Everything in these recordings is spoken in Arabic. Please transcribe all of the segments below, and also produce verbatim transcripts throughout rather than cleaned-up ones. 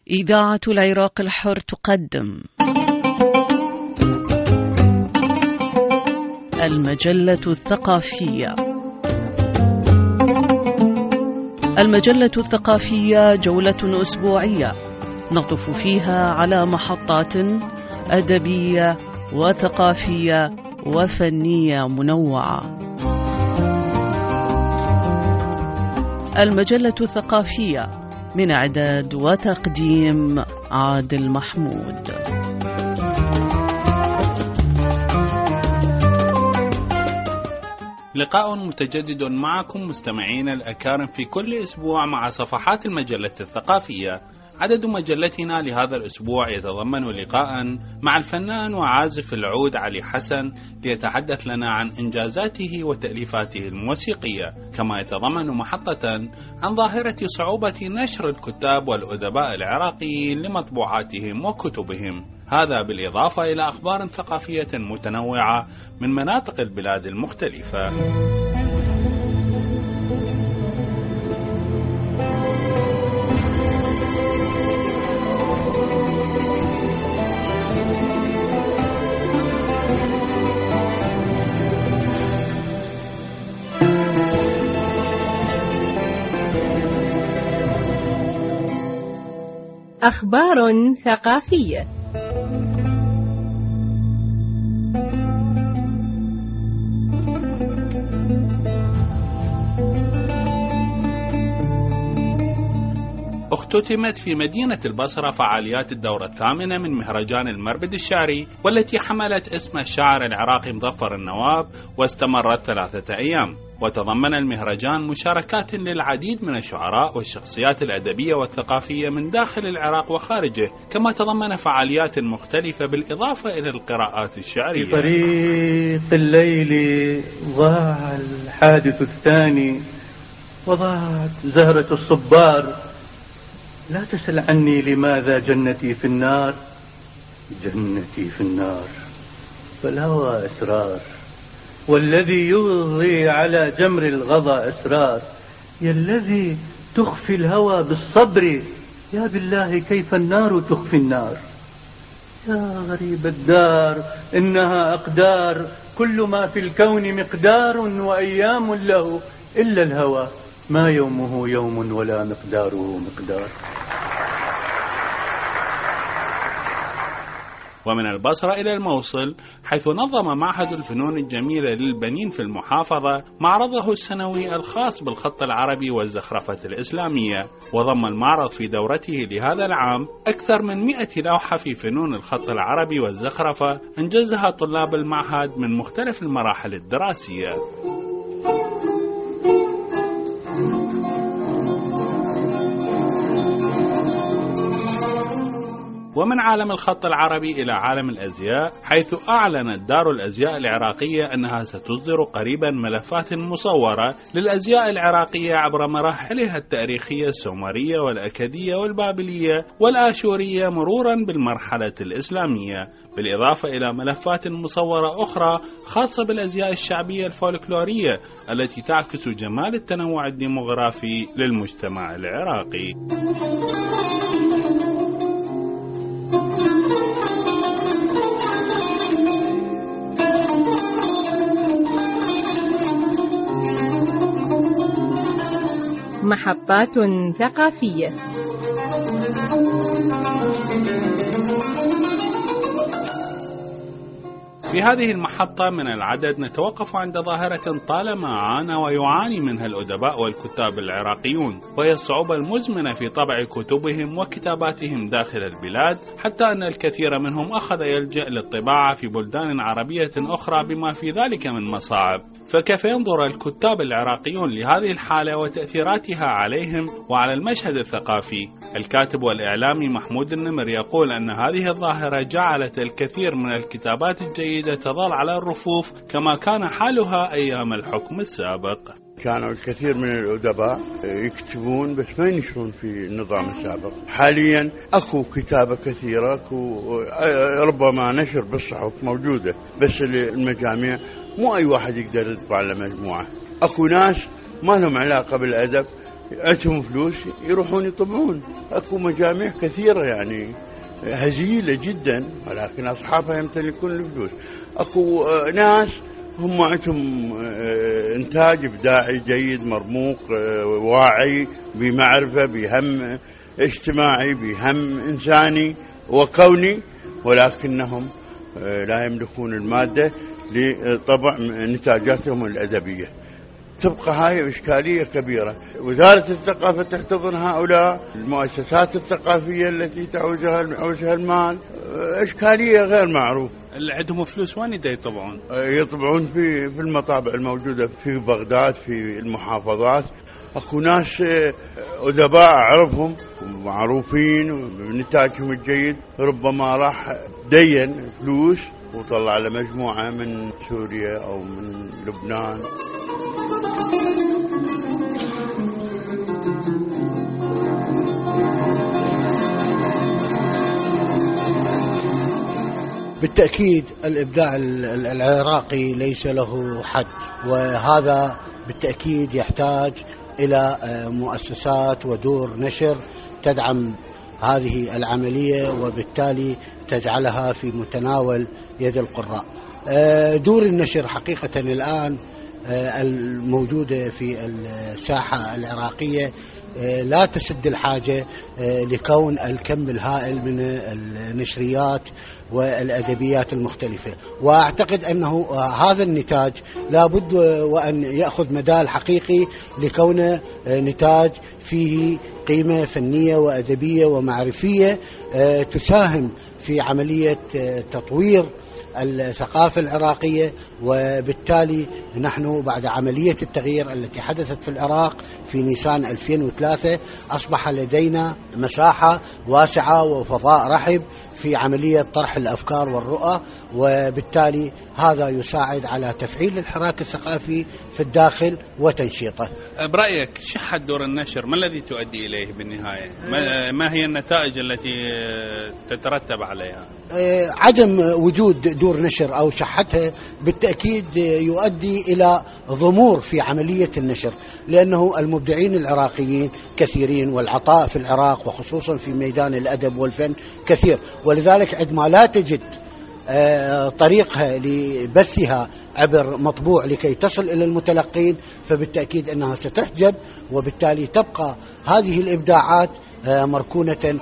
إذاعة العراق الحر تقدم المجلة الثقافية. المجلة الثقافية جولة أسبوعية نطف فيها على محطات أدبية وثقافية وفنية منوعة. المجلة الثقافية من إعداد وتقديم عادل محمود. لقاء متجدد معكم مستمعين الأكارم في كل أسبوع مع صفحات المجلة الثقافية. عدد مجلتنا لهذا الأسبوع يتضمن لقاء مع الفنان وعازف العود علي حسن ليتحدث لنا عن إنجازاته وتأليفاته الموسيقية، كما يتضمن محطة عن ظاهرة صعوبة نشر الكتاب والأدباء العراقيين لمطبوعاتهم وكتبهم، هذا بالإضافة إلى أخبار ثقافية متنوعة من مناطق البلاد المختلفة. أخبار ثقافية. اختتمت في مدينة البصرة فعاليات الدورة الثامنة من مهرجان المربد الشعري، والتي حملت اسم الشاعر العراقي مظفر النواب واستمرت ثلاثة أيام. وتضمن المهرجان مشاركات للعديد من الشعراء والشخصيات الأدبية والثقافية من داخل العراق وخارجه، كما تضمن فعاليات مختلفة بالإضافة إلى القراءات الشعرية. في طريق الليل ضاع الحادث الثاني وضاعت زهرة الصبار، لا تسل عني لماذا جنتي في النار، جنتي في النار فالهوى أسرار، والذي يغضي على جمر الغضا أسرار، يا الذي تخفي الهوى بالصبر، يا بالله كيف النار تخفي النار، يا غريب الدار إنها أقدار، كل ما في الكون مقدار وأيام له إلا الهوى، ما يومه يوم ولا مقداره مقدار. ومن البصرة إلى الموصل، حيث نظم معهد الفنون الجميلة للبنين في المحافظة معرضه السنوي الخاص بالخط العربي والزخرفة الإسلامية، وضم المعرض في دورته لهذا العام أكثر من مئة لوحة في فنون الخط العربي والزخرفة أنجزها طلاب المعهد من مختلف المراحل الدراسية. ومن عالم الخط العربي إلى عالم الأزياء، حيث أعلنت دار الأزياء العراقية أنها ستصدر قريبا ملفات مصورة للأزياء العراقية عبر مراحلها التاريخية السومرية والأكدية والبابلية والآشورية مرورا بالمرحلة الإسلامية، بالإضافة إلى ملفات مصورة أخرى خاصة بالأزياء الشعبية الفولكلورية التي تعكس جمال التنوع الديموغرافي للمجتمع العراقي. محطات ثقافية. في هذه المحطة من العدد نتوقف عند ظاهرة طالما عانى ويعاني منها الأدباء والكتاب العراقيون، وهي الصعوبة المزمنة في طبع كتبهم وكتاباتهم داخل البلاد، حتى أن الكثير منهم أخذ يلجأ للطباعة في بلدان عربية أخرى بما في ذلك من مصاعب. فكيف ينظر الكتاب العراقيون لهذه الحالة وتأثيراتها عليهم وعلى المشهد الثقافي؟ الكاتب والإعلامي محمود النمر يقول أن هذه الظاهرة جعلت الكثير من الكتابات الجيدة تظل على الرفوف كما كان حالها أيام الحكم السابق. كانوا الكثير من الأدباء يكتبون بس ما ينشرون في النظام السابق. حاليا أكو كتابة كثيرة، أكو ربما نشر بالصحف موجودة، بس المجاميع مو أي واحد يقدر يطبع له مجموعة. أكو ناس ما لهم علاقة بالأدب عندهم فلوس يروحون يطبعون. أكو مجاميع كثيرة يعني هزيلة جدا، ولكن أصحابها يمتلكون الفلوس. أكو ناس هم عندهم إنتاج إبداعي جيد مرموق، واعي بمعرفة بهم اجتماعي بهم إنساني وكوني، ولكنهم لا يملكون المادة لطبع نتاجاتهم الأدبية. تبقى هاي إشكالية كبيرة. وزارة الثقافة تحتضن هؤلاء، المؤسسات الثقافية التي تعوزها المال، إشكالية غير معروفة. اللي عندهم فلوس وين يدا يطبعون؟ يطبعون في في المطابع الموجودة في بغداد، في المحافظات. أكو ناس أدباء أعرفهم معروفين بنتاجهم الجيد، ربما راح دين فلوس وطلع على مجموعة من سوريا أو من لبنان. بالتأكيد الإبداع العراقي ليس له حد، وهذا بالتأكيد يحتاج إلى مؤسسات ودور نشر تدعم هذه العملية وبالتالي تجعلها في متناول يد القراء. دور النشر حقيقة الآن الموجودة في الساحة العراقية لا تسد الحاجة لكون الكم الهائل من النشريات والأدبيات المختلفة، وأعتقد أنه هذا النتاج لابد وأن يأخذ مجال حقيقي لكونه نتاج فيه قيمة فنية وأدبية ومعرفية تساهم في عملية تطوير الثقافة العراقية. وبالتالي نحن بعد عملية التغيير التي حدثت في العراق في نيسان ألفين وثلاثة أصبح لدينا مساحة واسعة وفضاء رحب في عملية طرح الأفكار والرؤى، وبالتالي هذا يساعد على تفعيل الحراك الثقافي في الداخل وتنشيطه. برأيك شحة دور النشر ما الذي تؤدي إليه بالنهاية؟ ما هي النتائج التي تترتب عليها؟ عدم وجود دور نشر أو شحتها بالتأكيد يؤدي إلى ضمور في عملية النشر، لأنه المبدعين العراقيين كثيرين والعطاء في العراق وخصوصا في ميدان الأدب والفن كثير، ولذلك عندما لا تجد طريقها لبثها عبر مطبوع لكي تصل إلى المتلقين فبالتأكيد أنها ستحجب، وبالتالي تبقى هذه الإبداعات مركونة.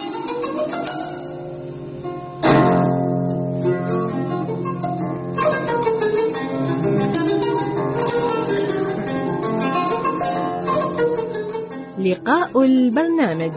لقاء البرنامج.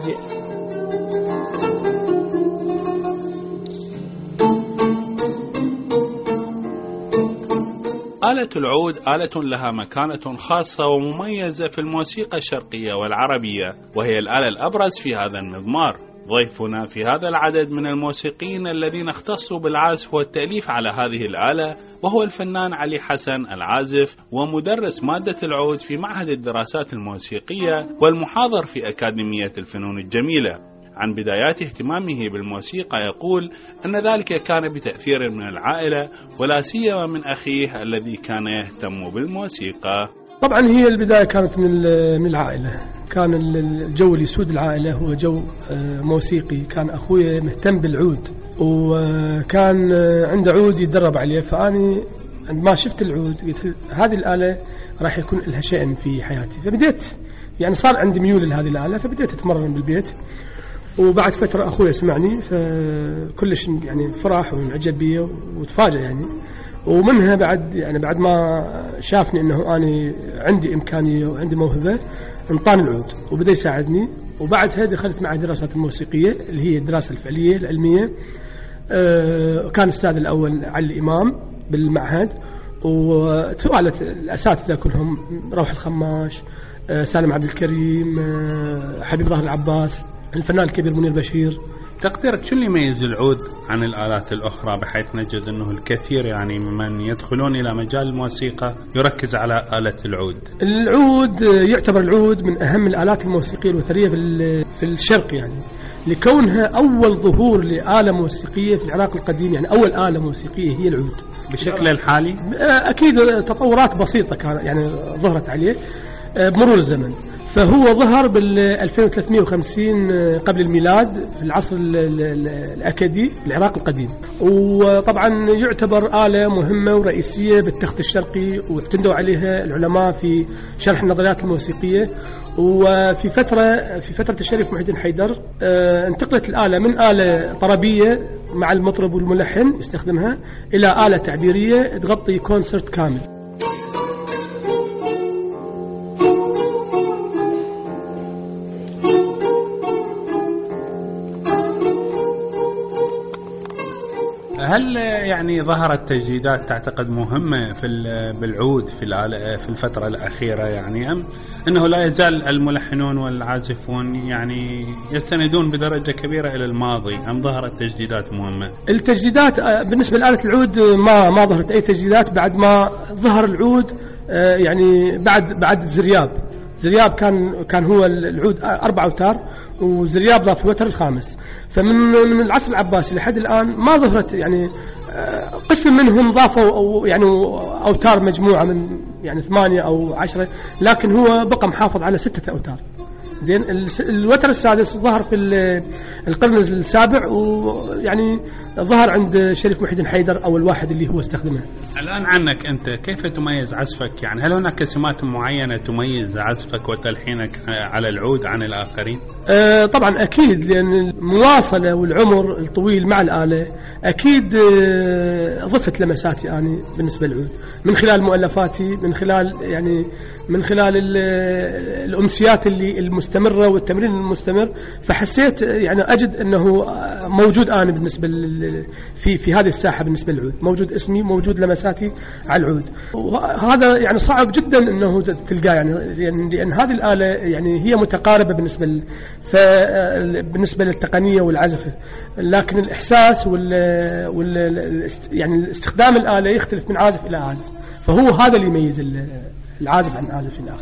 آلة العود آلة لها مكانة خاصة ومميزة في الموسيقى الشرقية والعربية، وهي الآلة الأبرز في هذا المضمار. ضيفنا في هذا العدد من الموسيقيين الذين اختصوا بالعزف والتأليف على هذه الآلة، وهو الفنان علي حسن العازف ومدرس مادة العود في معهد الدراسات الموسيقية والمحاضر في أكاديمية الفنون الجميلة. عن بدايات اهتمامه بالموسيقى يقول أن ذلك كان بتأثير من العائلة ولا سيما من أخيه الذي كان يهتم بالموسيقى. طبعا هي البداية كانت من من العائلة، كان الجو اللي يسود العائلة هو جو موسيقي. كان أخوي مهتم بالعود وكان عنده عود يتدرب عليه، فأني عندما شفت العود هذه الآلة راح يكون لها شأن في حياتي، فبديت يعني صار عندي ميول لهذه الآلة فبديت أتمرن بالبيت. وبعد فترة أخوي سمعني فكلش يعني فرح وانعجب بي وتفاجأ يعني، ومنها بعد يعني بعد ما شافني أنه أنا عندي إمكانية وعندي موهبة انطاني العود وبدأ يساعدني. وبعدها دخلت مع دراسات الموسيقية اللي هي الدراسة الفعلية العلمية. كان أستاذ الأول علي الإمام بالمعهد، وتوالت الأساتذة كلهم روح الخماش، سالم عبد الكريم، حبيب ظاهر العباس، الفنان الكبير منير بشير. تقديرك شو اللي يميز العود عن الآلات الأخرى بحيث نجد أنه الكثير يعني ممن يدخلون إلى مجال الموسيقى يركز على آلة العود؟ العود يعتبر العود من أهم الآلات الموسيقية الوترية في الشرق، يعني لكونها أول ظهور لآلة موسيقية في العراق القديم، يعني أول آلة موسيقية هي العود. بشكل الحالي أكيد تطورات بسيطة كان يعني ظهرت عليه بمرور الزمن، فهو ظهر بال ألفين وثلاثمئة وخمسين قبل الميلاد في العصر الأكدي في العراق القديم. وطبعا يعتبر آلة مهمة ورئيسية بالتخت الشرقي، واعتمدوا عليها العلماء في شرح النظريات الموسيقية. وفي فترة في فترة الشريف محي الدين حيدر انتقلت الآلة من آلة طربية مع المطرب والملحن يستخدمها إلى آلة تعبيرية تغطي كونسرت كامل. هل يعني ظهرت تجديدات تعتقد مهمة في بالعود في في الفترة الأخيرة، يعني أم أنه لا يزال الملحنون والعازفون يعني يستندون بدرجة كبيرة إلى الماضي، أم ظهرت تجديدات مهمة؟ التجديدات بالنسبة لآلة العود ما ما ظهرت أي تجديدات بعد ما ظهر العود، يعني بعد بعد الزرياب. زرياب كان كان هو العود أربع أوتار، وزرياب ضاف الوتر الخامس. فمن من العصر العباسي لحد الآن ما ظهرت، يعني قسم منهم ضافوا أو يعني أوتار مجموعة من يعني ثمانية أو عشرة، لكن هو بقى محافظ على ستة أوتار. زين الوتر السادس ظهر في القرن السابع، ويعني ظهر عند شريف محي الدين حيدر أو الواحد اللي هو استخدمه. الآن عنك أنت كيف تميز عزفك؟ يعني هل هناك سمات معينة تميز عزفك وتلحينك على العود عن الآخرين؟ آه طبعا أكيد، لأن المواصلة والعمر الطويل مع الآلة أكيد آه ضفت لمساتي أنا بالنسبة للعود من خلال مؤلفاتي، من خلال يعني من خلال الأمسيات اللي المستمرة والتمرين المستمر. فحسيت يعني أجد أنه موجود أنا بالنسبة في في هذه الساحة بالنسبة للعود، موجود اسمي، موجود لمساتي على العود. وهذا يعني صعب جدا أنه تلقاه، يعني لأن, لأن هذه الآلة يعني هي متقاربة بالنسبة ل بالنسبة للتقنية والعزف، لكن الإحساس وال, وال يعني استخدام الآلة يختلف من عازف إلى عازف. فهو هذا اللي يميز العازف عن عازف الآخر.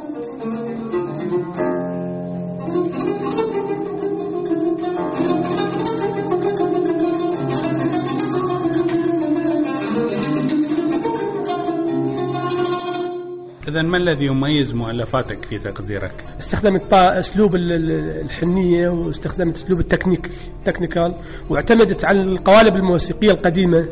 إذن ما الذي يميز مؤلفاتك في تقديرك؟ استخدمت أسلوب الحنية، واستخدمت أسلوب التكنيك تكنيكال، واعتمدت على القوالب الموسيقية القديمة،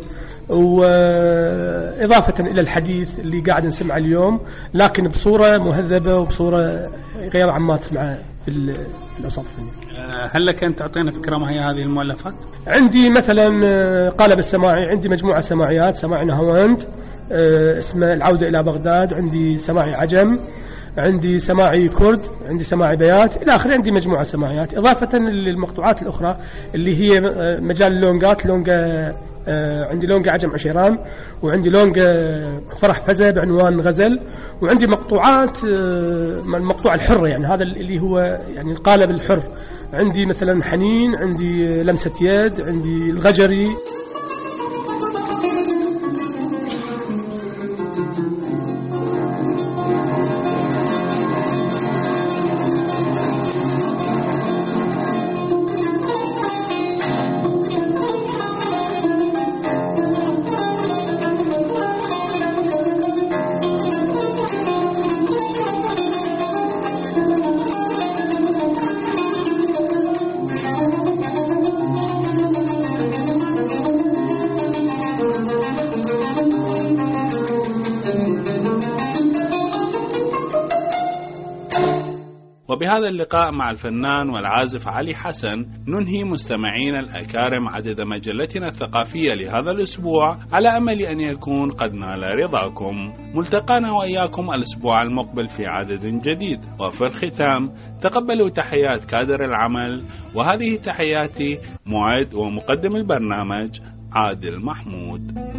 وإضافة إلى الحديث اللي قاعد نسمعه اليوم، لكن بصورة مهذبة وبصورة غير عما تسمعها في الأوساط الفنية. هل لك أن تعطينا فكرة ما هي هذه المؤلفات؟ عندي مثلا قالب السماعي، عندي مجموعة سماعيات، سماعي نهاوند اسمه العودة إلى بغداد، عندي سماعي عجم، عندي سماعي كرد، عندي سماعي بيات إلى آخره. عندي مجموعة سماعيات إضافة للمقطوعات الأخرى اللي هي مجال اللونجات، لونجا عندي لونجا عجم عشيران، وعندي لونجا فرح فزة بعنوان غزل، وعندي مقطوعات المقطوعة الحرة، يعني هذا اللي هو يعني القالب الحر. عندي مثلا حنين، عندي لمسة يد، عندي الغجري. وبهذا اللقاء مع الفنان والعازف علي حسن ننهي مستمعين الأكارم عدد مجلتنا الثقافية لهذا الأسبوع، على أمل أن يكون قد نال رضاكم. ملتقانا وإياكم الأسبوع المقبل في عدد جديد. وفي الختام تقبلوا تحيات كادر العمل، وهذه تحياتي معد ومقدم البرنامج عادل محمود.